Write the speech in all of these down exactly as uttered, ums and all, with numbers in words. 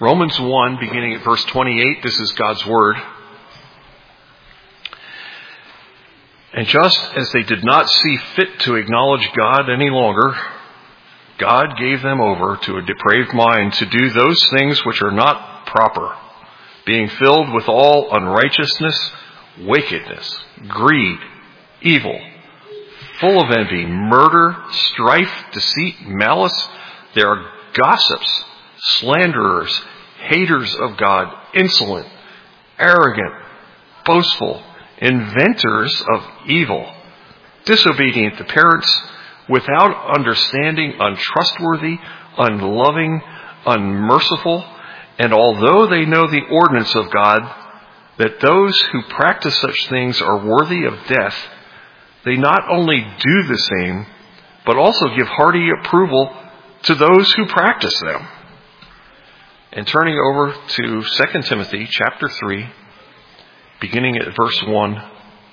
Romans one, beginning at verse twenty-eight, this is God's word. And just as they did not see fit to acknowledge God any longer, God gave them over to a depraved mind to do those things which are not proper, being filled with all unrighteousness, wickedness, greed, evil, full of envy, murder, strife, deceit, malice. They are gossips, slanderers, haters of God, insolent, arrogant, boastful, inventors of evil, disobedient to parents, without understanding, untrustworthy, unloving, unmerciful. And although they know the ordinance of God, that those who practice such things are worthy of death, they not only do the same, but also give hearty approval to those who practice them. And turning over to Second Timothy chapter three, beginning at verse one.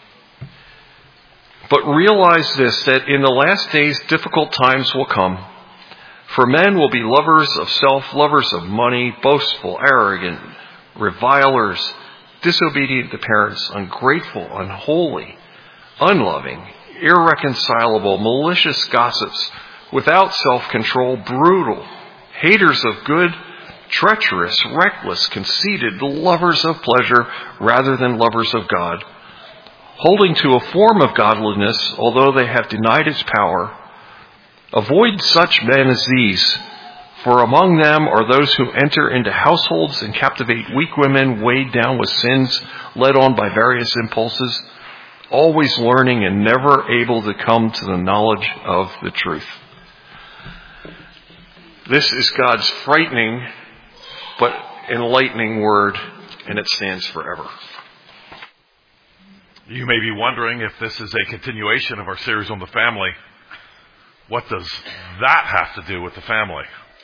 But realize this, that in the last days difficult times will come. For men will be lovers of self, lovers of money, boastful, arrogant, revilers, disobedient to parents, ungrateful, unholy, unloving, irreconcilable, malicious gossips, without self-control, brutal, haters of good, treacherous, reckless, conceited, lovers of pleasure rather than lovers of God, holding to a form of godliness, although they have denied its power. Avoid such men as these, for among them are those who enter into households and captivate weak women, weighed down with sins, led on by various impulses, always learning and never able to come to the knowledge of the truth. This is God's frightening but enlightening word, and it stands forever. You may be wondering if this is a continuation of our series on the family. What does that have to do with the family?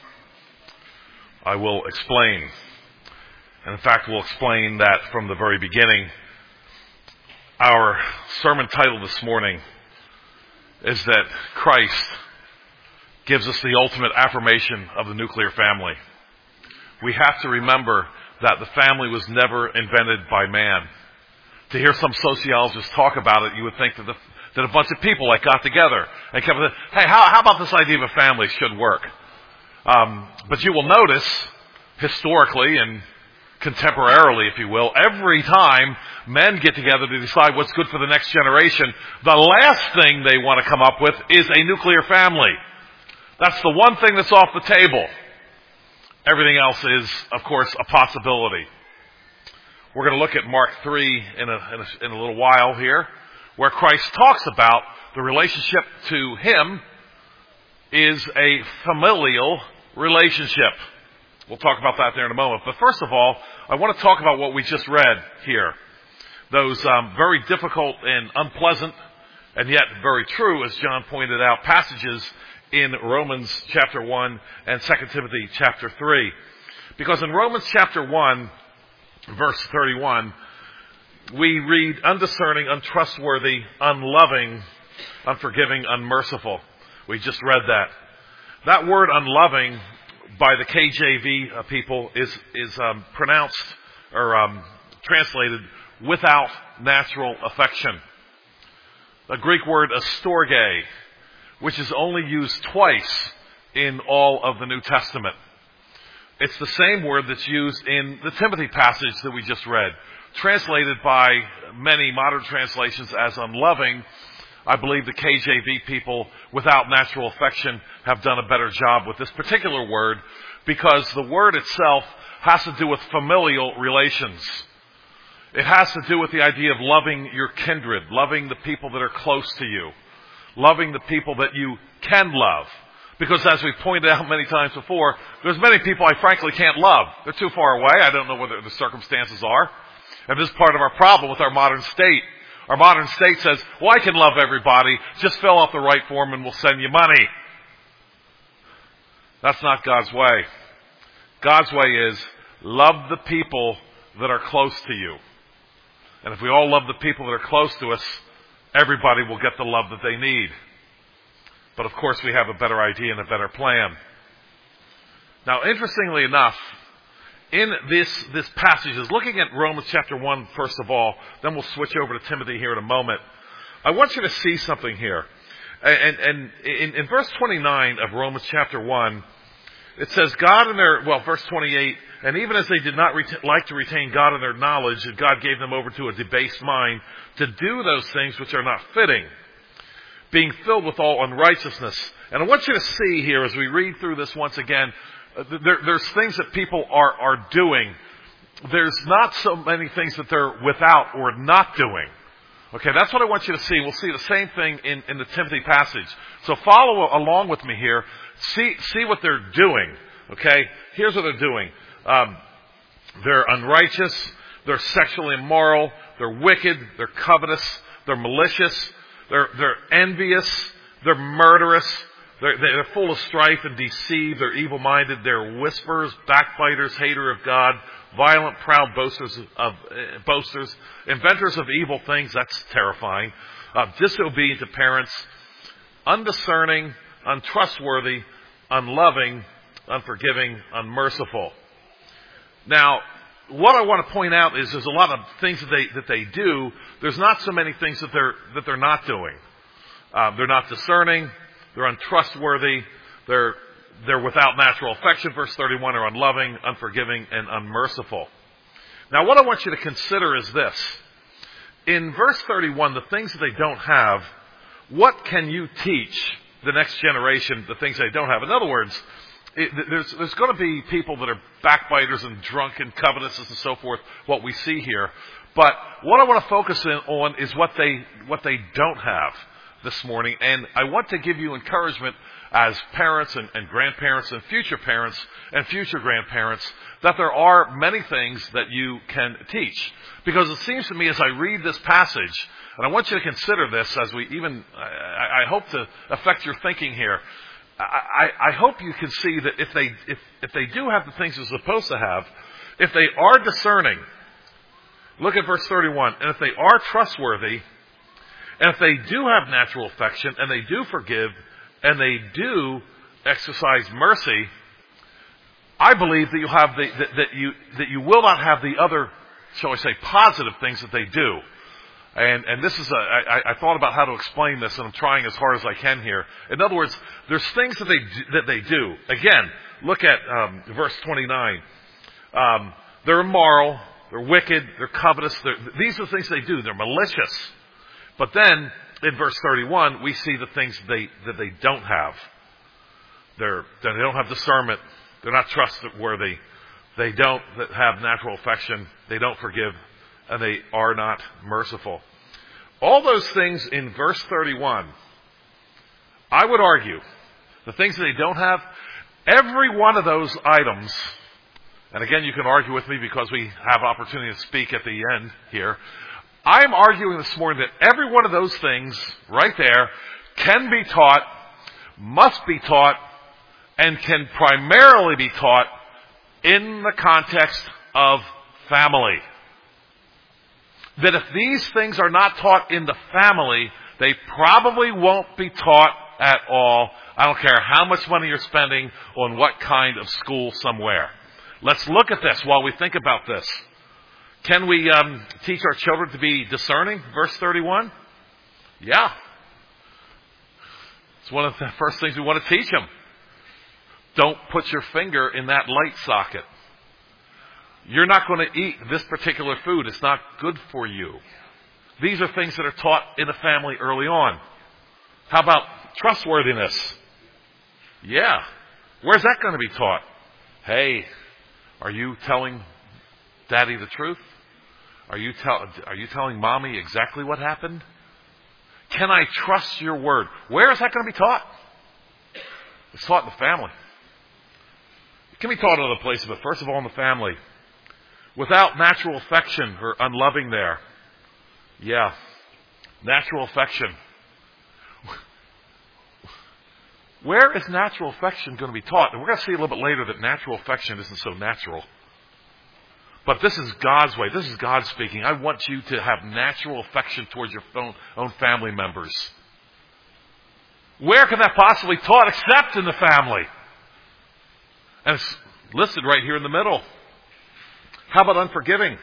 I will explain. And in fact, we'll explain that from the very beginning. Our sermon title this morning is that Christ gives us the ultimate affirmation of the nuclear family. We have to remember that the family was never invented by man. To hear some sociologists talk about it, you would think that, the, that a bunch of people like got together and kept saying, hey, how, how about this idea of a family should work? Um, but you will notice, historically and contemporarily, if you will, every time men get together to decide what's good for the next generation, the last thing they want to come up with is a nuclear family. That's the one thing that's off the table. Everything else is, of course, a possibility. We're going to look at Mark three in a, in a, in a little while here, where Christ talks about the relationship to him is a familial relationship. We'll talk about that there in a moment. But first of all, I want to talk about what we just read here. Those um, very difficult and unpleasant, and yet very true, as John pointed out, passages in Romans chapter one and Second Timothy chapter three. Because in Romans chapter one, verse thirty-one, we read undiscerning, untrustworthy, unloving, unforgiving, unmerciful. We just read that. That word unloving by the K J V people is, is um, pronounced or um, translated without natural affection. The Greek word astorge, which is only used twice in all of the New Testament. It's the same word that's used in the Timothy passage that we just read, translated by many modern translations as unloving. I believe the K J V people, without natural affection, have done a better job with this particular word because the word itself has to do with familial relations. It has to do with the idea of loving your kindred, loving the people that are close to you, loving the people that you can love. Because as we've pointed out many times before, there's many people I frankly can't love. They're too far away. I don't know what the circumstances are. And this is part of our problem with our modern state. Our modern state says, well, I can love everybody. Just fill out the right form and we'll send you money. That's not God's way. God's way is love the people that are close to you. And if we all love the people that are close to us, everybody will get the love that they need. But of course, we have a better idea and a better plan. Now, interestingly enough, in this, this passage is looking at Romans chapter one, first of all, then we'll switch over to Timothy here in a moment. I want you to see something here. And, and in, in verse twenty-nine of Romans chapter one, it says, God in their, well, verse twenty-eight, and even as they did not ret- like to retain God in their knowledge, and God gave them over to a debased mind to do those things which are not fitting, being filled with all unrighteousness. And I want you to see here as we read through this once again, uh, there, there's things that people are, are doing. There's not so many things that they're without or not doing. Okay, that's what I want you to see. We'll see the same thing in, in the Timothy passage. So follow along with me here. See, see what they're doing. Okay, here's what they're doing. Um, they're unrighteous. They're sexually immoral. They're wicked. They're covetous. They're malicious. They're, they're envious. They're murderous. They're, they're full of strife and deceit. They're evil-minded. They're whisperers, backbiters, hater of God, violent, proud boasters of uh, boasters, inventors of evil things. That's terrifying. Uh, disobedient to parents, undiscerning, untrustworthy, unloving, unforgiving, unmerciful. Now, what I want to point out is there's a lot of things that they that they do. There's not so many things that they're that they're not doing. Uh, they're not discerning. They're untrustworthy. They're they're without natural affection. Verse thirty-one are unloving, unforgiving, and unmerciful. Now, what I want you to consider is this: in verse thirty-one, the things that they don't have. What can you teach the next generation the things they don't have? In other words, it, there's, there's going to be people that are backbiters and drunk and covetous and so forth, what we see here. But what I want to focus in on is what they, what they don't have this morning. And I want to give you encouragement as parents and, and grandparents and future parents and future grandparents that there are many things that you can teach. Because it seems to me as I read this passage, and I want you to consider this as we even, I, I hope to affect your thinking here. I, I hope you can see that if they, if, if they do have the things they're supposed to have, if they are discerning, look at verse thirty-one, and if they are trustworthy, and if they do have natural affection, and they do forgive, and they do exercise mercy, I believe that you have the, that, that you, that you will not have the other, shall I say, positive things that they do. And, and this is a, I, I thought about how to explain this, and I'm trying as hard as I can here. In other words, there's things that they do, that they do. Again, look at um, verse twenty-nine. Um, they're immoral, they're wicked, they're covetous. They're, these are the things they do. They're malicious. But then in verse thirty-one, we see the things they that they don't have. They're they don't have discernment. They're not trustworthy. They don't have natural affection. They don't forgive. And they are not merciful. All those things in verse thirty-one, I would argue, the things that they don't have, every one of those items, and again you can argue with me because we have opportunity to speak at the end here, I'm arguing this morning that every one of those things right there can be taught, must be taught, and can primarily be taught in the context of family. That if these things are not taught in the family, they probably won't be taught at all. I don't care how much money you're spending on what kind of school somewhere. Let's look at this while we think about this. Can we um, teach our children to be discerning? Verse thirty-one? Yeah. It's one of the first things we want to teach them. Don't put your finger in that light socket. You're not going to eat this particular food. It's not good for you. These are things that are taught in the family early on. How about trustworthiness? Yeah. Where's that going to be taught? Hey, are you telling Daddy the truth? Are you, tell, are you telling Mommy exactly what happened? Can I trust your word? Where is that going to be taught? It's taught in the family. It can be taught in other places, but first of all in the family. Without natural affection or unloving there. Yeah. Natural affection. Where is natural affection going to be taught? And we're going to see a little bit later that natural affection isn't so natural. But this is God's way. This is God speaking. I want you to have natural affection towards your own, own family members. Where can that possibly be taught except in the family? And it's listed right here in the middle. How about unforgiving?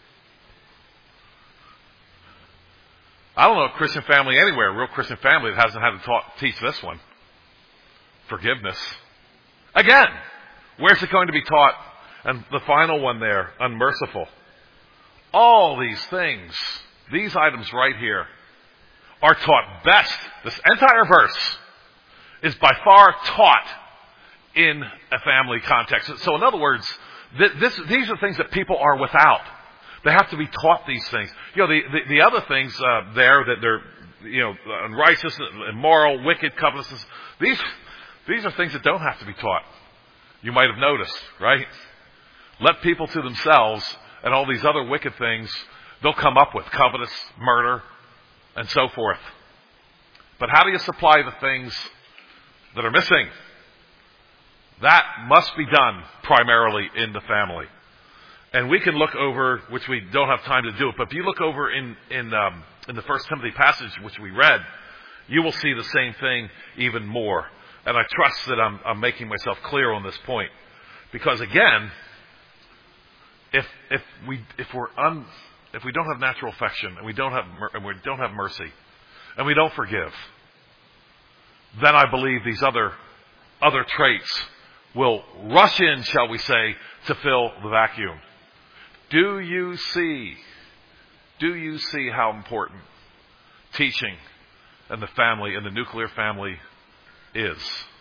I don't know a Christian family anywhere, a real Christian family, that hasn't had to taught, teach this one. Forgiveness. Again, where's it going to be taught? And the final one there, unmerciful. All these things, these items right here, are taught best. This entire verse is by far taught in a family context. So in other words, th- this, these are things that people are without. They have to be taught these things. You know, the, the, the other things uh, there that they're, you know, unrighteous, immoral, wicked, covetousness, these, these are things that don't have to be taught. You might have noticed, right? Let people to themselves and all these other wicked things they'll come up with, covetous, murder, and so forth. But how do you supply the things that are missing? That must be done primarily in the family. And we can look over, which we don't have time to do it, but if you look over in in, um, in the First Timothy passage, which we read, you will see the same thing even more. And I trust that I'm, I'm making myself clear on this point. Because again, if if we if we're un, if we don't have natural affection and we don't have and we don't have mercy and we don't forgive, then I believe these other other traits will rush in, shall we say, to fill the vacuum. Do you see, do you see how important teaching and the family and the nuclear family is?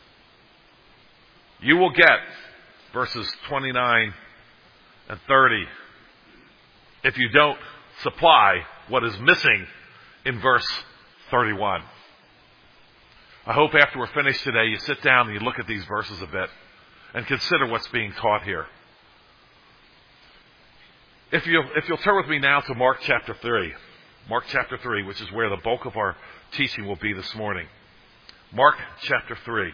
You will get verses twenty-nine and thirty if you don't supply what is missing in verse thirty-one. I hope after we're finished today, you sit down and you look at these verses a bit and consider what's being taught here. If you'll, if you'll turn with me now to Mark chapter three. Mark chapter three, which is where the bulk of our teaching will be this morning. Mark chapter three.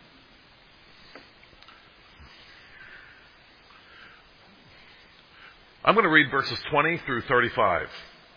I'm going to read verses twenty through thirty-five.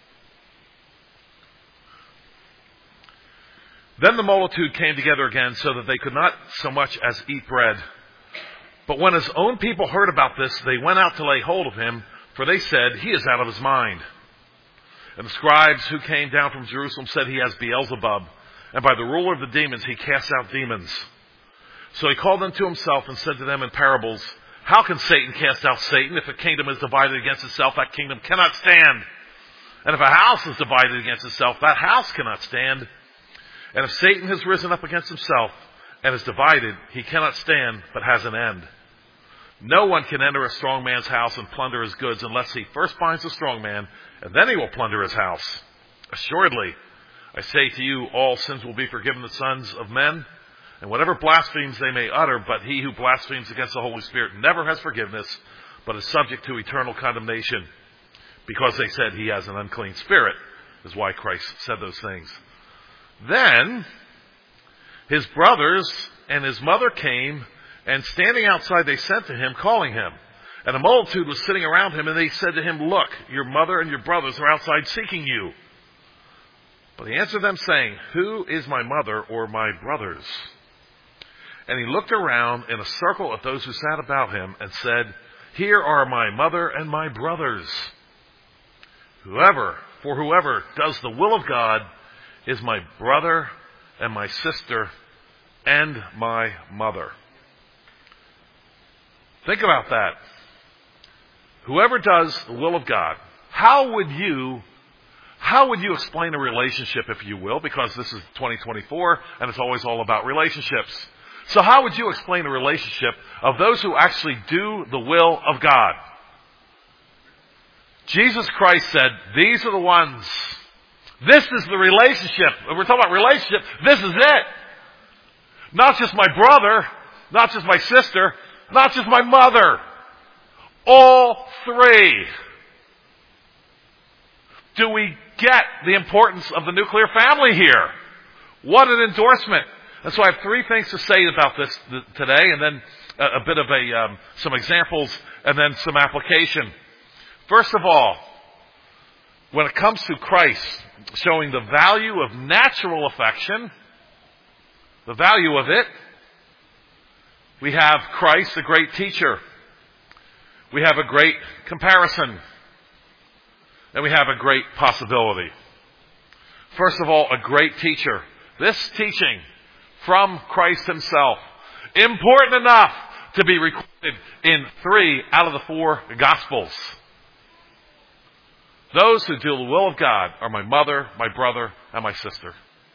Then the multitude came together again so that they could not so much as eat bread. But when his own people heard about this, they went out to lay hold of him, for they said, he is out of his mind. And the scribes who came down from Jerusalem said he has Beelzebub, and by the ruler of the demons he casts out demons. So he called them to himself and said to them in parables, how can Satan cast out Satan? If a kingdom is divided against itself, that kingdom cannot stand. And if a house is divided against itself, that house cannot stand. And if Satan has risen up against himself and is divided, he cannot stand, but has an end. No one can enter a strong man's house and plunder his goods unless he first binds the strong man, and then he will plunder his house. Assuredly, I say to you, all sins will be forgiven the sons of men, and whatever blasphemies they may utter, but he who blasphemes against the Holy Spirit never has forgiveness, but is subject to eternal condemnation, because they said he has an unclean spirit, is why Christ said those things. Then his brothers and his mother came, and standing outside they sent to him, calling him. And a multitude was sitting around him, and they said to him, look, your mother and your brothers are outside seeking you. But he answered them, saying, who is my mother or my brothers? And he looked around in a circle at those who sat about him, and said, here are my mother and my brothers. Whoever, for whoever does the will of God is my brother and my sister and my mother. Think about that. Whoever does the will of God, how would you, how would you explain a relationship, if you will, because this is twenty twenty-four and it's always all about relationships. So how would you explain a relationship of those who actually do the will of God? Jesus Christ said, these are the ones. This is the relationship. We're talking about relationship. This is it. Not just my brother, not just my sister, not just my mother. All three. Do we get the importance of the nuclear family here? What an endorsement. And so I have three things to say about this today, and then a, a bit of a um, some examples, and then some application. First of all, when it comes to Christ showing the value of natural affection, the value of it, we have Christ, the great teacher. we have a great comparison. And we have a great possibility. First of all, a great teacher. This teaching from Christ himself, important enough to be recorded in three out of the four Gospels. Those who do the will of God are my mother, my brother, and my sister.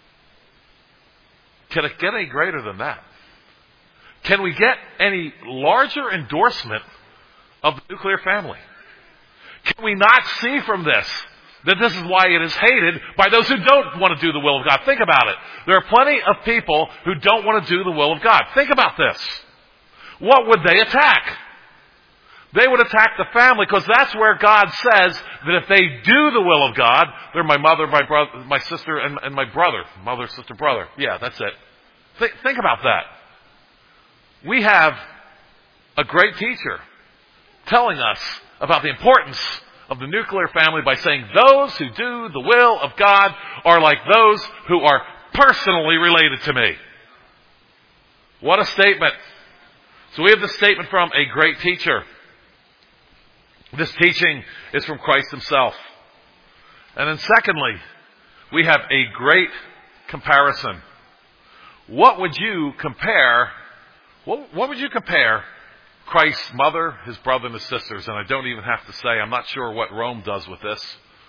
Can it get any greater than that? Can we get any larger endorsement of the nuclear family? Can we not see from this that this is why it is hated by those who don't want to do the will of God? Think about it. There are plenty of people who don't want to do the will of God. Think about this. What would they attack? They would attack the family, because that's where God says that if they do the will of God, they're my mother, my brother, my sister, and, and my brother. Mother, sister, brother. Yeah, that's it. Think, think about that. We have a great teacher telling us about the importance of the nuclear family by saying those who do the will of God are like those who are personally related to me. What a statement. So we have the statement from a great teacher. This teaching is from Christ himself. And then secondly, we have a great comparison. What would you compare, what, what would you compare Christ's mother, his brother, and his sisters? And I don't even have to say, I'm not sure what Rome does with this.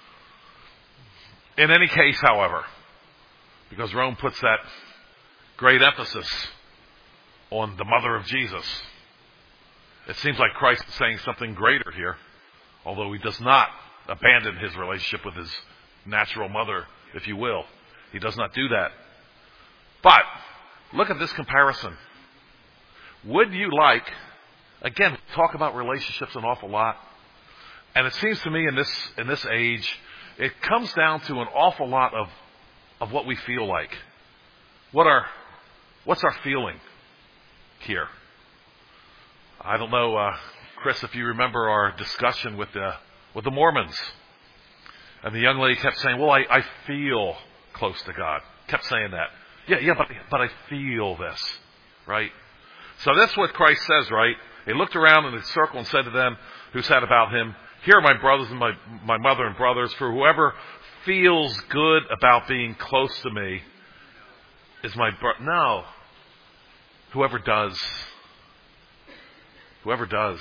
In any case, however, because Rome puts that great emphasis on the mother of Jesus, it seems like Christ is saying something greater here, although he does not abandon his relationship with his natural mother, if you will. He does not do that. But look at this comparison. Would you like, again, we talk about relationships an awful lot, and it seems to me in this in this age, it comes down to an awful lot of of what we feel like. What are what's our feeling here? I don't know, uh, Chris, if you remember our discussion with the with the Mormons, and the young lady kept saying, "Well, I, I feel close to God." Kept saying that. Yeah, yeah, but but I feel this, right? So that's what Christ says, right? He looked around in the circle and said to them who said about him, "Here are my brothers and my my mother and brothers. For whoever feels good about being close to me is my brother." No, whoever does. Whoever does.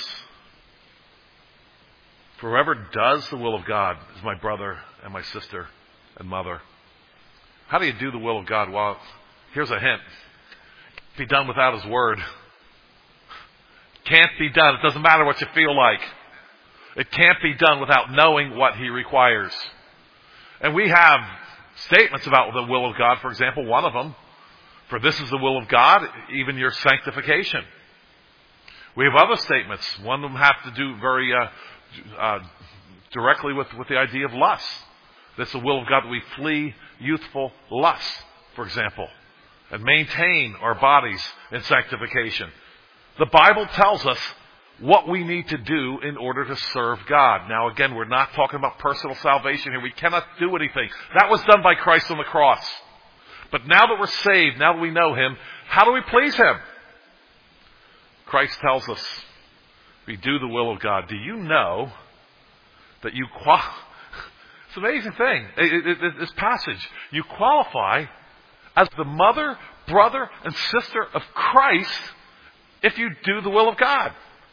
For whoever does the will of God is my brother and my sister and mother. How do you do the will of God? Well, here's a hint. Be done without his word. Can't be done. It doesn't matter what you feel like. It can't be done without knowing what he requires. And we have statements about the will of God. For example, one of them, for this is the will of God, even your sanctification. We have other statements. One of them have to do very uh, uh, directly with, with the idea of lust. That's the will of God that we flee youthful lust, for example, and maintain our bodies in sanctification. The Bible tells us what we need to do in order to serve God. Now, again, we're not talking about personal salvation here. We cannot do anything. That was done by Christ on the cross. But now that we're saved, now that we know him, how do we please him? Christ tells us, we do the will of God. Do you know that you qualify? It's an amazing thing. It, it, it, this passage, you qualify as the mother, brother, and sister of Christ if you do the will of God.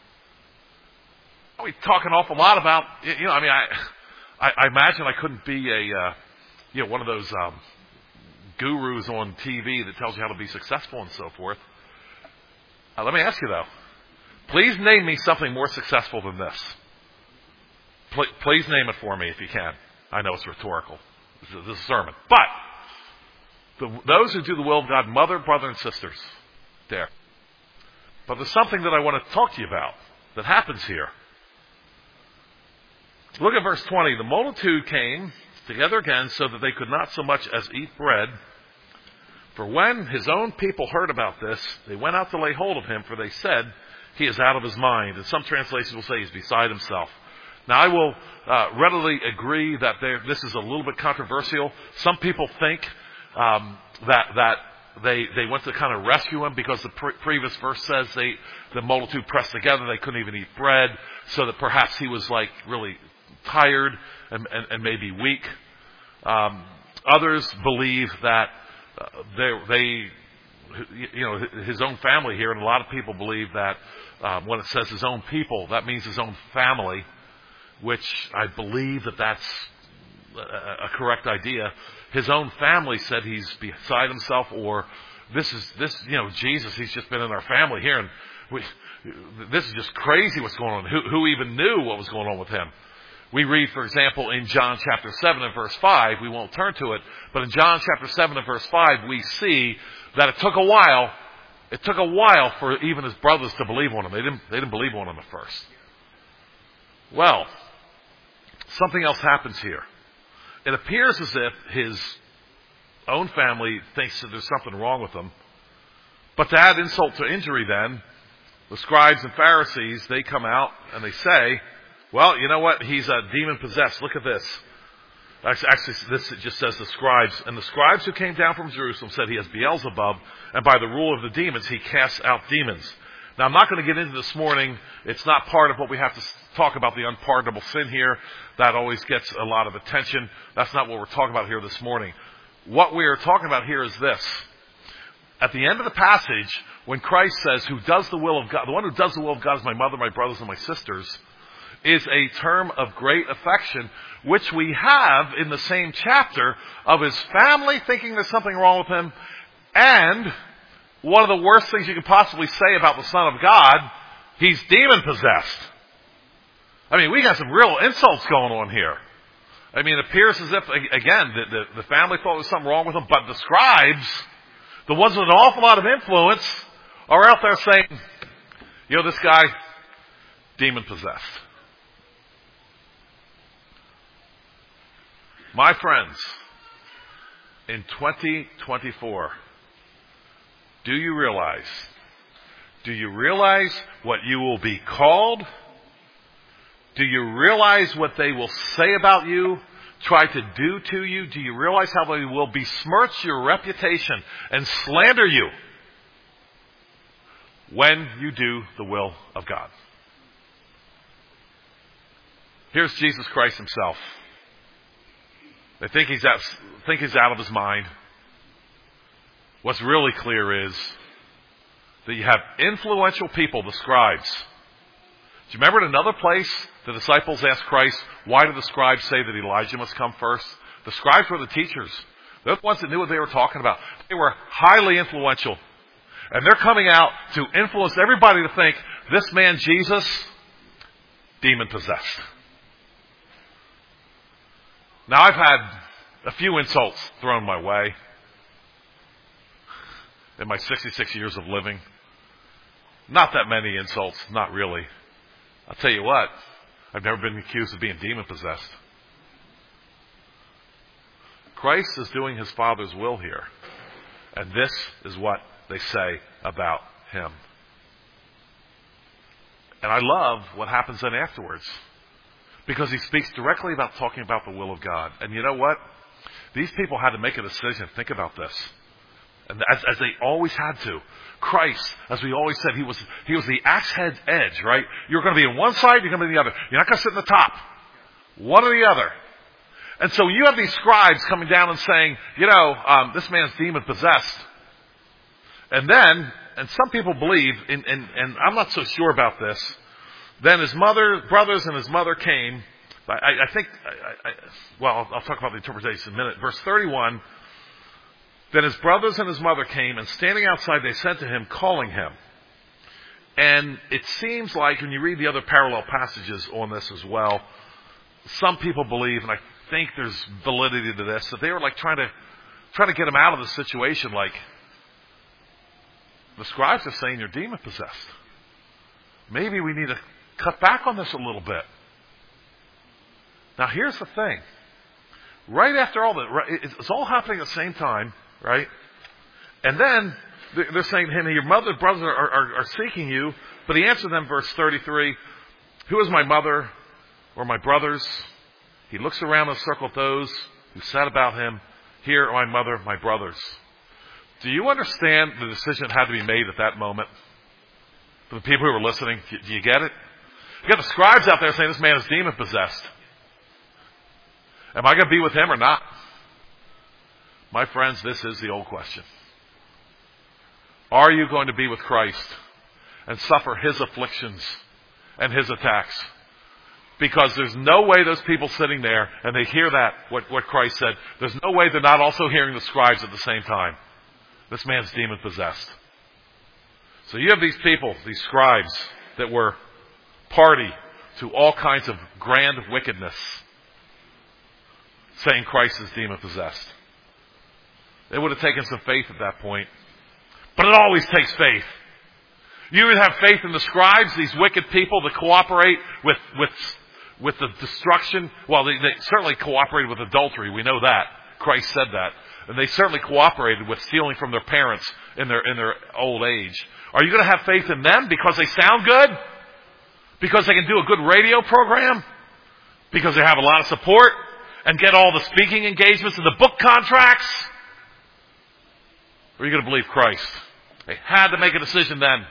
We talk an awful lot about, you know, I mean, I, I, I imagine I couldn't be a, uh, you know, one of those um, gurus on T V that tells you how to be successful and so forth. Uh, let me ask you, though. Please name me something more successful than this. Please, please name it for me if you can. I know it's rhetorical. This is, this is a sermon. But the, those who do the will of God, mother, brother, and sisters, there. But there's something that I want to talk to you about that happens here. Look at verse twenty. The multitude came together again so that they could not so much as eat bread. For when his own people heard about this, they went out to lay hold of him, for they said, he is out of his mind. And some translations will say he's beside himself. Now, I will uh, readily agree that there, this is a little bit controversial. Some people think um, that that they they went to kind of rescue him because the pre- previous verse says they the multitude pressed together. They couldn't even eat bread. so that perhaps he was like really tired and, and, and maybe weak. Um, others believe that uh, they, they, you know, his own family here, and a lot of people believe that um, when it says his own people, that means his own family, which I believe that that's a, a correct idea. His own family said he's beside himself, or this is this, you know, Jesus, he's just been in our family here, and we, this is just crazy what's going on. Who, who even knew what was going on with him? We read, for example, in John chapter seven and verse five, we won't turn to it, but in John chapter seven and verse five, we see that it took a while, it took a while for even his brothers to believe on him. They didn't, they didn't believe on him at first. Well, something else happens here. It appears as if his own family thinks that there's something wrong with him. But to add insult to injury then, the scribes and Pharisees, they come out and they say, well, you know what? He's a demon possessed. Look at this. Actually, this just says the scribes. And the scribes who came down from Jerusalem said he has Beelzebub, and by the rule of the demons, he casts out demons. Now, I'm not going to get into this morning. It's not part of what we have to talk about, the unpardonable sin here. That always gets a lot of attention. That's not what we're talking about here this morning. What we are talking about here is this. At the end of the passage, when Christ says, who does the will of God, the one who does the will of God is my mother, my brothers, and my sisters, is a term of great affection, which we have in the same chapter of his family thinking there's something wrong with him, and one of the worst things you could possibly say about the Son of God, he's demon-possessed. I mean, we got some real insults going on here. I mean, it appears as if, again, the, the, the family thought there was something wrong with him, but the scribes, the ones with an awful lot of influence, are out there saying, you know, this guy, demon-possessed. My friends, in twenty twenty-four, do you realize, do you realize what you will be called? Do you realize what they will say about you, try to do to you? Do you realize how they will besmirch your reputation and slander you when you do the will of God? Here's Jesus Christ himself. They think he's out, think he's out of his mind. What's really clear is that you have influential people, the scribes. Do you remember in another place the disciples asked Christ, why did the scribes say that Elijah must come first? The scribes were the teachers. They're the ones that knew what they were talking about. They were highly influential. And they're coming out to influence everybody to think, this man Jesus, demon-possessed. Now, I've had a few insults thrown my way in my sixty-six years of living. Not that many insults, not really. I'll tell you what, I've never been accused of being demon-possessed. Christ is doing his Father's will here. And this is what they say about him. And I love what happens then afterwards. Because he speaks directly about talking about the will of God. And you know what? These people had to make a decision. Think about this. And as, as they always had to. Christ, as we always said, he was he was the axe head's edge, right? You're going to be on one side, you're going to be on the other. You're not going to sit in the top. One or the other. And so you have these scribes coming down and saying, you know, um, this man's demon-possessed. And then, and some people believe, and, and, and I'm not so sure about this, then his mother, brothers and his mother came. I, I think, I, I, well, I'll, I'll talk about the interpretation in a minute. Verse thirty-one, then his brothers and his mother came, and standing outside they said to him, calling him. And it seems like, when you read the other parallel passages on this as well, some people believe, and I think there's validity to this, that they were like trying to, trying to get him out of the situation, like, the scribes are saying you're demon-possessed. Maybe we need to cut back on this a little bit. Now here's the thing. Right after all that, it's all happening at the same time, right? And then they're saying to him, your mother and brothers are, are, are seeking you. But he answered them, verse thirty-three, who is my mother or my brothers? He looks around and circled those who sat about him. Here are my mother, my brothers. Do you understand the decision that had to be made at that moment? For the people who were listening, do you get it? You got the scribes out there saying this man is demon-possessed. Am I going to be with him or not? My friends, this is the old question. Are you going to be with Christ and suffer his afflictions and his attacks? Because there's no way those people sitting there, and they hear that, what, what Christ said, there's no way they're not also hearing the scribes at the same time. This man's demon-possessed. So you have these people, these scribes, that were party to all kinds of grand wickedness, saying Christ is demon-possessed. It would have taken some faith at that point. But it always takes faith. You would have faith in the scribes, these wicked people that cooperate with with with the destruction. Well, they, they certainly cooperated with adultery. We know that. Christ said that. And they certainly cooperated with stealing from their parents in their in their old age. Are you going to have faith in them because they sound good? Because they can do a good radio program? Because they have a lot of support and get all the speaking engagements and the book contracts? Or are you going to believe Christ? They had to make a decision then.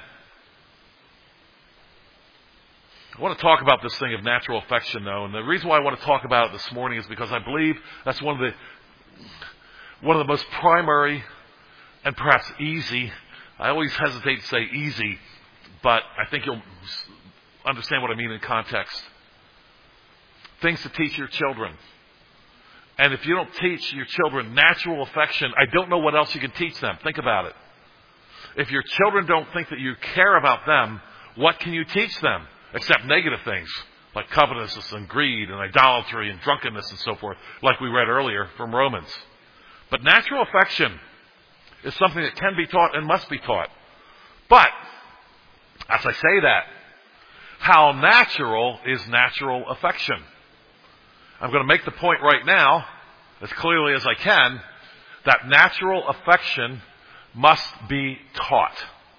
I want to talk about this thing of natural affection, though, and the reason why I want to talk about it this morning is because I believe that's one of the one of the most primary and perhaps easy. I always hesitate to say easy, but I think you'll understand what I mean in context. Things to teach your children. And if you don't teach your children natural affection, I don't know what else you can teach them. Think about it. If your children don't think that you care about them, what can you teach them? Except negative things, like covetousness and greed and idolatry and drunkenness and so forth, like we read earlier from Romans. But natural affection is something that can be taught and must be taught. But, as I say that, how natural is natural affection? I'm going to make the point right now, as clearly as I can, that natural affection must be taught.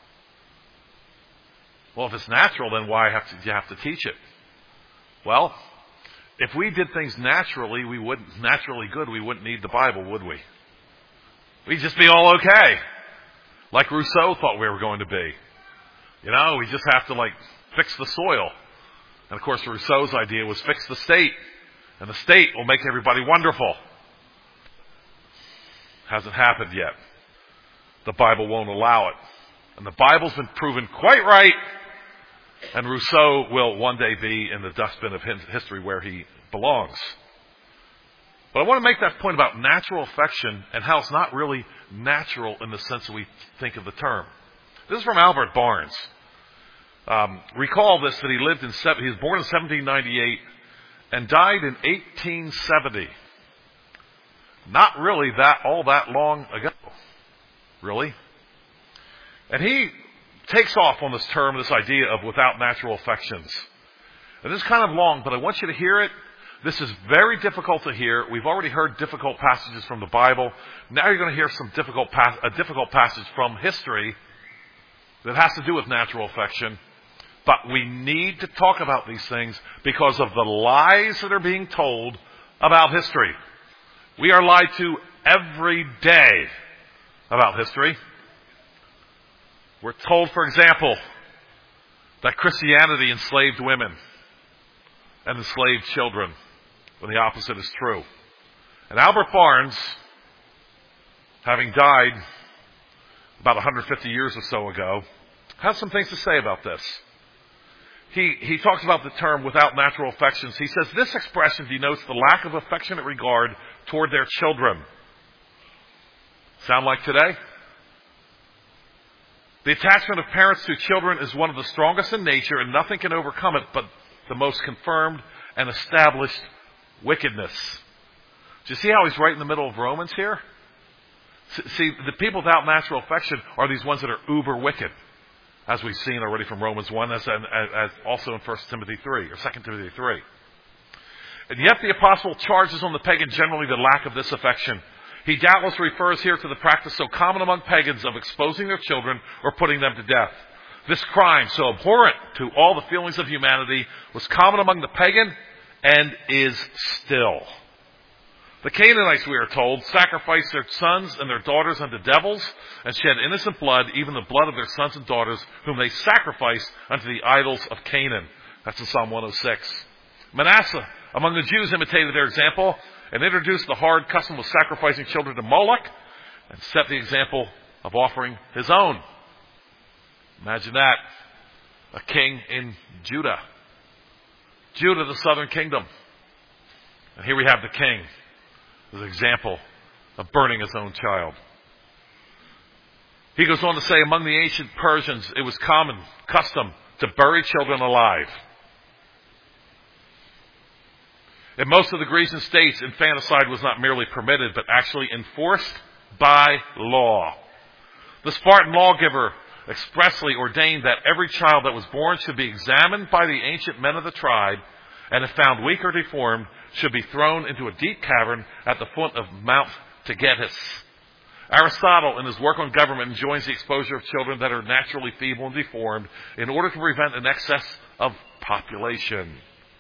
Well, if it's natural, then why have to, do you have to teach it? Well, if we did things naturally, we wouldn't naturally good, we wouldn't need the Bible, would we? We'd just be all okay. Like Rousseau thought we were going to be. You know, we just have to like fix the soil. And of course Rousseau's idea was fix the state. And the state will make everybody wonderful. Hasn't happened yet. The Bible won't allow it. And the Bible's been proven quite right. And Rousseau will one day be in the dustbin of history where he belongs. But I want to make that point about natural affection and how it's not really natural in the sense that we think of the term. This is from Albert Barnes. Um, recall this, that he lived in, he was born in seventeen ninety-eight and died in eighteen seventy. Not really that all that long ago. Really. And he takes off on this term, this idea of without natural affections. And this is kind of long, but I want you to hear it. This is very difficult to hear. We've already heard difficult passages from the Bible. Now you're going to hear some difficult pas- a difficult passage from history that has to do with natural affection. But we need to talk about these things because of the lies that are being told about history. We are lied to every day about history. We're told, for example, that Christianity enslaved women and enslaved children, when the opposite is true. And Albert Barnes, having died about one hundred fifty years or so ago, has some things to say about this. He, he talks about the term without natural affections. He says this expression denotes the lack of affectionate regard toward their children. Sound like today? The attachment of parents to children is one of the strongest in nature, and nothing can overcome it but the most confirmed and established wickedness. Do you see how he's right in the middle of Romans here? See, the people without natural affection are these ones that are uber wicked, as we've seen already from Romans one, as, as also in First Timothy three, or Second Timothy three. And yet the apostle charges on the pagan generally the lack of this affection. He doubtless refers here to the practice so common among pagans of exposing their children or putting them to death. This crime, so abhorrent to all the feelings of humanity, was common among the pagan and is still. The Canaanites, we are told, sacrificed their sons and their daughters unto devils and shed innocent blood, even the blood of their sons and daughters, whom they sacrificed unto the idols of Canaan. That's in Psalm one oh six. Manasseh, among the Jews, imitated their example and introduced the hard custom of sacrificing children to Moloch and set the example of offering his own. Imagine that. A king in Judah. Judah, the southern kingdom. And here we have the king as an example of burning his own child. He goes on to say, among the ancient Persians, it was common custom to bury children alive. In most of the Grecian states, infanticide was not merely permitted, but actually enforced by law. The Spartan lawgiver expressly ordained that every child that was born should be examined by the ancient men of the tribe, and if found weak or deformed, should be thrown into a deep cavern at the foot of Mount Taygetus. Aristotle, in his work on government, enjoins the exposure of children that are naturally feeble and deformed in order to prevent an excess of population.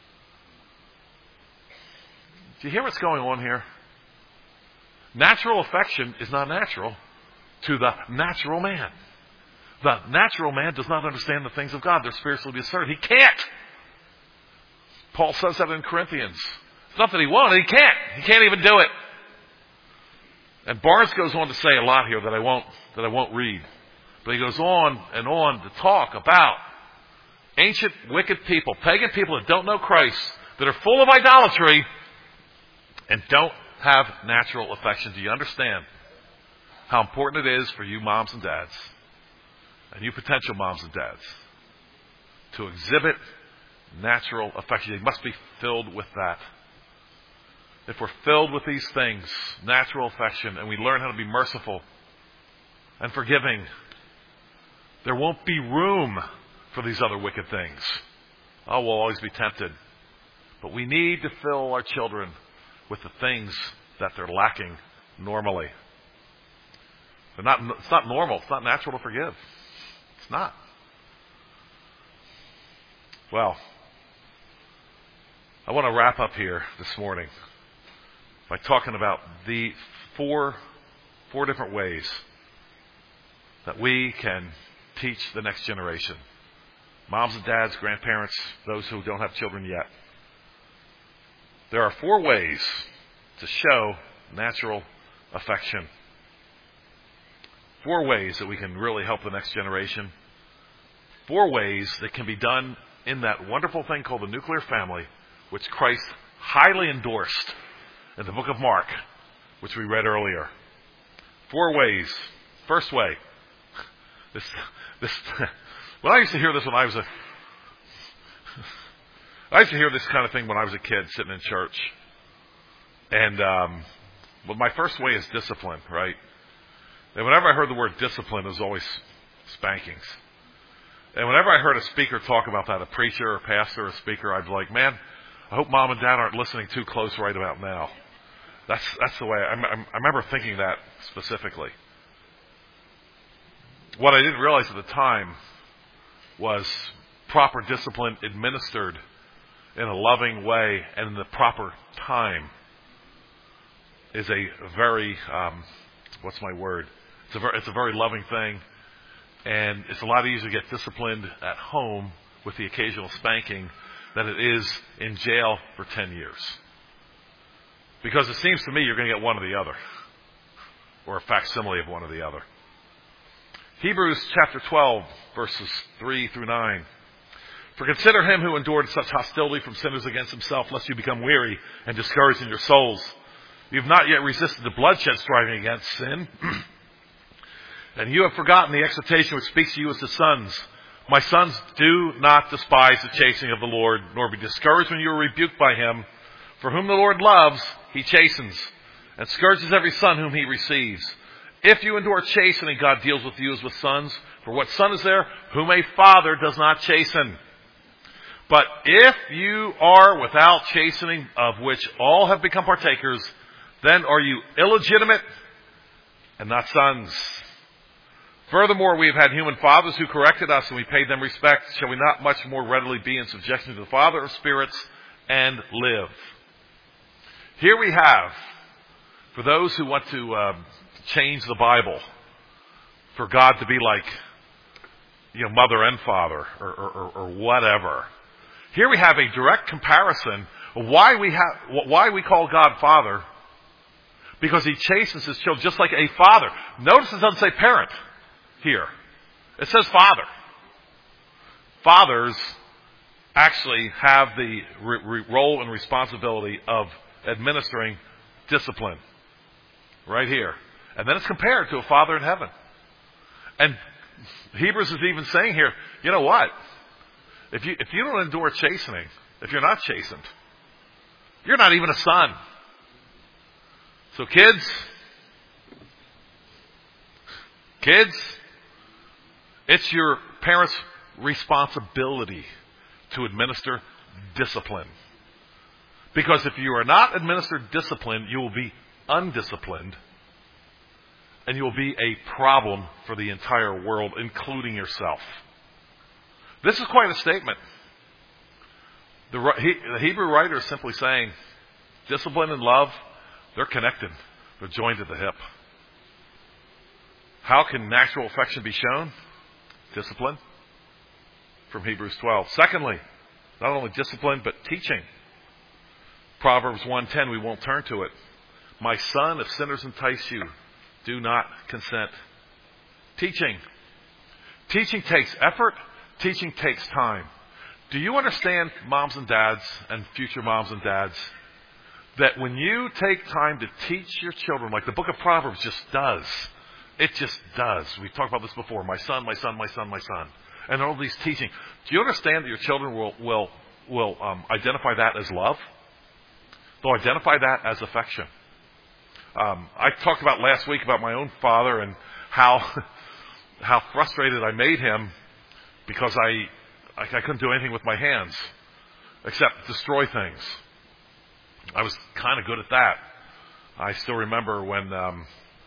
Do you hear what's going on here? Natural affection is not natural to the natural man. The natural man does not understand the things of God. They're spiritually discerned. He can't. Paul says that in Corinthians. It's not that he won't. He can't. He can't even do it. And Barnes goes on to say a lot here that I won't, that I won't read. But he goes on and on to talk about ancient wicked people, pagan people that don't know Christ, that are full of idolatry and don't have natural affection. Do you understand how important it is for you moms and dads, and you potential moms and dads, to exhibit natural affection? They must be filled with that. If we're filled with these things, natural affection, and we learn how to be merciful and forgiving, there won't be room for these other wicked things. Oh, we'll always be tempted. But we need to fill our children with the things that they're lacking normally. They're not, it's not normal. It's not natural to forgive. It's not. Well, I want to wrap up here this morning by talking about the four, four different ways that we can teach the next generation. Moms and dads, grandparents, those who don't have children yet. There are four ways to show natural affection. Four ways that we can really help the next generation. Four ways that can be done in that wonderful thing called the nuclear family, which Christ highly endorsed in the book of Mark, which we read earlier. Four ways. First way. This, this, well, I used to hear this when I was a, I used to hear this kind of thing when I was a kid sitting in church. And, um, well, my first way is discipline, right? And whenever I heard the word discipline, it was always spankings. And whenever I heard a speaker talk about that, a preacher or a pastor or a speaker, I'd be like, man, I hope mom and dad aren't listening too close right about now. That's that's the way, I, I remember thinking that specifically. What I didn't realize at the time was proper discipline administered in a loving way and in the proper time is a very, um, what's my word? It's a very, it's a very loving thing. And it's a lot easier to get disciplined at home with the occasional spanking than it is in jail for ten years. Because it seems to me you're going to get one or the other. Or a facsimile of one or the other. Hebrews chapter twelve, verses three through nine. For consider him who endured such hostility from sinners against himself, lest you become weary and discouraged in your souls. You have not yet resisted the bloodshed striving against sin. And you have forgotten the exhortation which speaks to you as to sons. My sons, do not despise the chastening of the Lord, nor be discouraged when you are rebuked by him. For whom the Lord loves, he chastens, and scourges every son whom he receives. If you endure chastening, God deals with you as with sons. For what son is there whom a father does not chasten? But if you are without chastening, of which all have become partakers, then are you illegitimate and not sons. Furthermore, we have had human fathers who corrected us, and we paid them respect. Shall we not much more readily be in subjection to the Father of spirits and live? Here we have, for those who want to uh, change the Bible, for God to be like, you know, mother and father, or, or, or whatever. Here we have a direct comparison of why we have, why we call God Father, because He chastens His children just like a father. Notice it doesn't say parent here. It says Father. Fathers actually have the re- re- role and responsibility of administering discipline. Right here. And then it's compared to a father in heaven. And Hebrews is even saying here, you know what? If you, if you don't endure chastening, if you're not chastened, you're not even a son. So kids, kids, it's your parents' responsibility to administer discipline. Because if you are not administered discipline, you will be undisciplined. And you will be a problem for the entire world, including yourself. This is quite a statement. The, the Hebrew writer is simply saying, discipline and love, they're connected. They're joined at the hip. How can natural affection be shown? Discipline. From Hebrews twelve. Secondly, not only discipline, but teaching. Proverbs one ten, we won't turn to it. My son, if sinners entice you, do not consent. Teaching. Teaching takes effort. Teaching takes time. Do you understand, moms and dads, and future moms and dads, that when you take time to teach your children, like the book of Proverbs just does, it just does. We've talked about this before. My son, my son, my son, my son. And all these teaching. Do you understand that your children will, will, will um, identify that as love? They'll identify that as affection. Um, I talked about last week about my own father and how how frustrated I made him because I, I I couldn't do anything with my hands except destroy things. I was kind of good at that. I still remember when, um,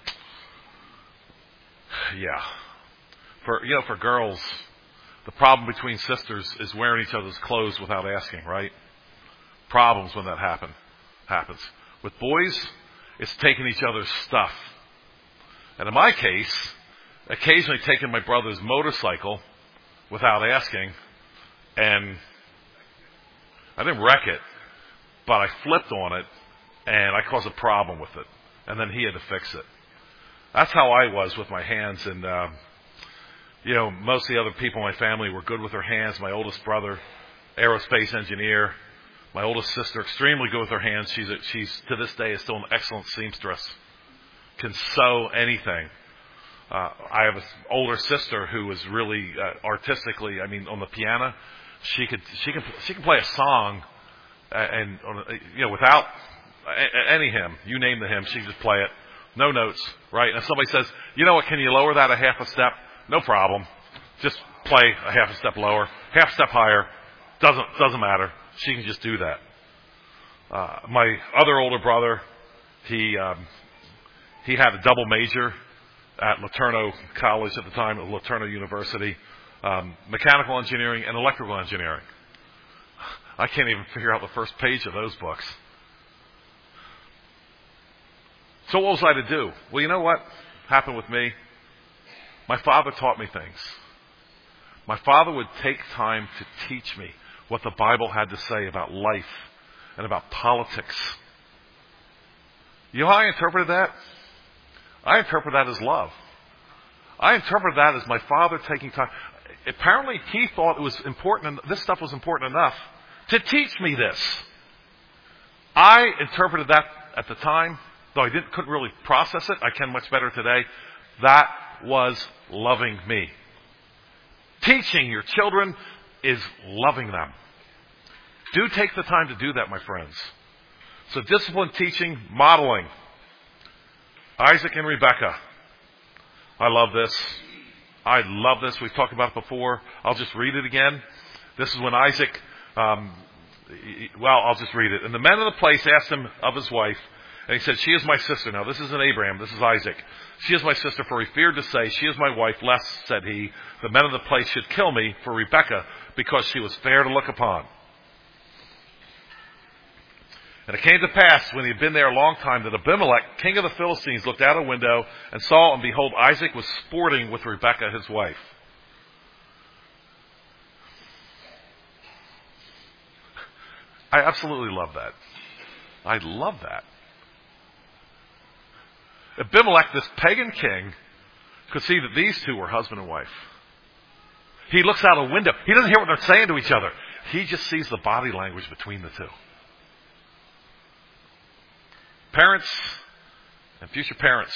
yeah, for you know for girls, the problem between sisters is wearing each other's clothes without asking, right? Problems when that happen happens. With boys, it's taking each other's stuff. And in my case, occasionally taking my brother's motorcycle without asking, and I didn't wreck it, but I flipped on it, and I caused a problem with it. And then he had to fix it. That's how I was with my hands. And, uh, you know, most of the other people in my family were good with their hands. My oldest brother, aerospace engineer. My oldest sister, extremely good with her hands. She's, a, she's to this day, is still an excellent seamstress. Can sew anything. Uh, I have an older sister who is really uh, artistically, I mean, on the piano, she could she can she can play a song, uh, and you know without any hymn, you name the hymn, she can just play it, no notes, right? And if somebody says, you know what, can you lower that a half a step? No problem, just play a half a step lower, half a step higher, doesn't doesn't matter. She can just do that. Uh, my other older brother, he um, he had a double major at LeTourneau College at the time, at LeTourneau University, um, mechanical engineering and electrical engineering. I can't even figure out the first page of those books. So what was I to do? Well, you know what happened with me? My father taught me things. My father would take time to teach me what the Bible had to say about life and about politics. You know how I interpreted that? I interpret that as love. I interpret that as my father taking time. Apparently he thought it was important, this stuff was important enough to teach me this. I interpreted that at the time, though I didn't, couldn't really process it. I can much better today. That was loving me. Teaching your children is loving them. Do take the time to do that, my friends. So discipline, teaching, modeling. Isaac and Rebekah. I love this. I love this. We've talked about it before. I'll just read it again. This is when Isaac, um, well, I'll just read it. And the men of the place asked him of his wife, and he said, she is my sister. Now, this isn't Abraham. This is Isaac. She is my sister, for he feared to say, she is my wife, lest, said he, the men of the place should kill me for Rebekah, because she was fair to look upon. And it came to pass, when he had been there a long time, that Abimelech, king of the Philistines, looked out a window and saw, and behold, Isaac was sporting with Rebekah, his wife. I absolutely love that. I love that. Abimelech, this pagan king, could see that these two were husband and wife. He looks out a window. He doesn't hear what they're saying to each other. He just sees the body language between the two. Parents and future parents,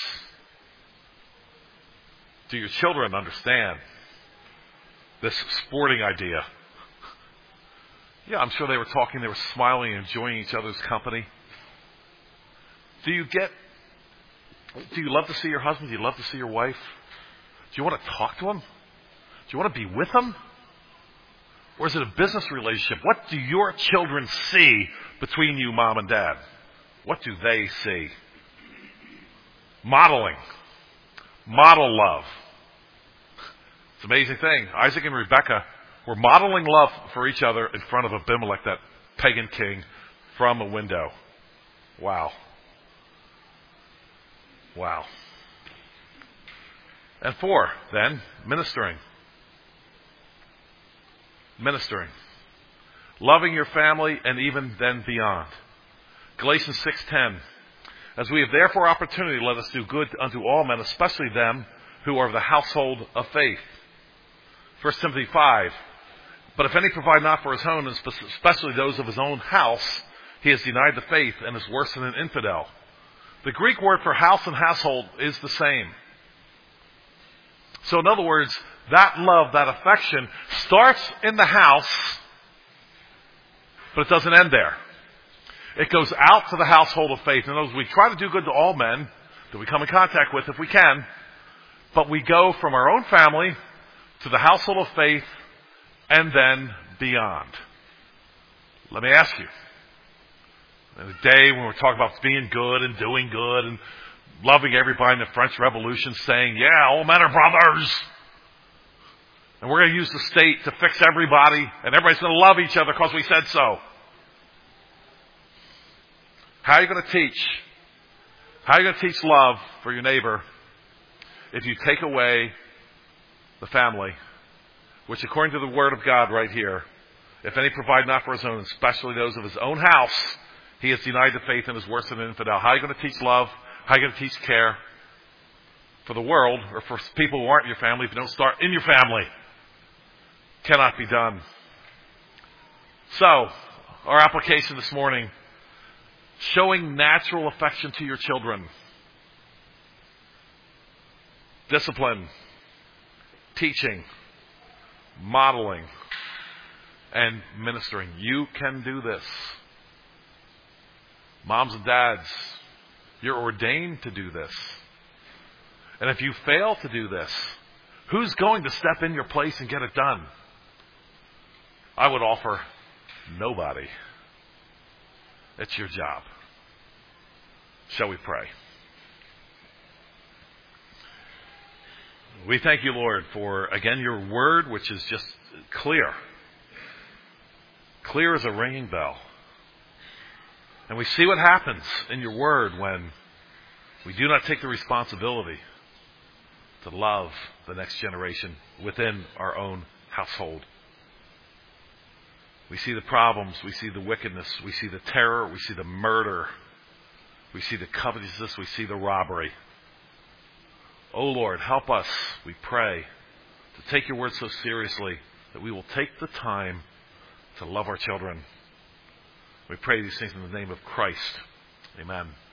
do your children understand this sporting idea? Yeah, I'm sure they were talking, they were smiling, enjoying each other's company. Do you get, do you love to see your husband? Do you love to see your wife? Do you want to talk to them? Do you want to be with them? Or is it a business relationship? What do your children see between you, mom and dad? What do they see? Modeling. Model love. It's an amazing thing. Isaac and Rebekah were modeling love for each other in front of Abimelech, that pagan king, from a window. Wow. Wow. And four, then, ministering. Ministering. Loving your family and even then beyond. Galatians six ten. As we have therefore opportunity, let us do good unto all men, especially them who are of the household of faith. First Timothy five. But if any provide not for his own, and especially those of his own house, he has denied the faith and is worse than an infidel. The Greek word for house and household is the same. So in other words, that love, that affection starts in the house, but it doesn't end there. It goes out to the household of faith. In other words, we try to do good to all men that we come in contact with if we can, but we go from our own family to the household of faith and then beyond. Let me ask you, in a day when we're talking about being good and doing good and loving everybody in the French Revolution, saying, yeah, all men are brothers, and we're going to use the state to fix everybody, and everybody's going to love each other because we said so. How are you going to teach? How are you going to teach love for your neighbor if you take away the family, which according to the Word of God right here, if any provide not for his own, especially those of his own house, he has denied the faith and is worse than an infidel. How are you going to teach love? How are you going to teach care for the world or for people who aren't in your family if you don't start in your family? Cannot be done. So, our application this morning, showing natural affection to your children. Discipline, teaching, modeling, and ministering. You can do this. Moms and dads, you're ordained to do this. And if you fail to do this, who's going to step in your place and get it done? I would offer nobody. It's your job. Shall we pray? We thank you, Lord, for, again, your word, which is just clear. Clear as a ringing bell. And we see what happens in your word when we do not take the responsibility to love the next generation within our own household. We see the problems, we see the wickedness, we see the terror, we see the murder, we see the covetousness, we see the robbery. Oh Lord, help us, we pray, to take your word so seriously that we will take the time to love our children. We pray these things in the name of Christ. Amen.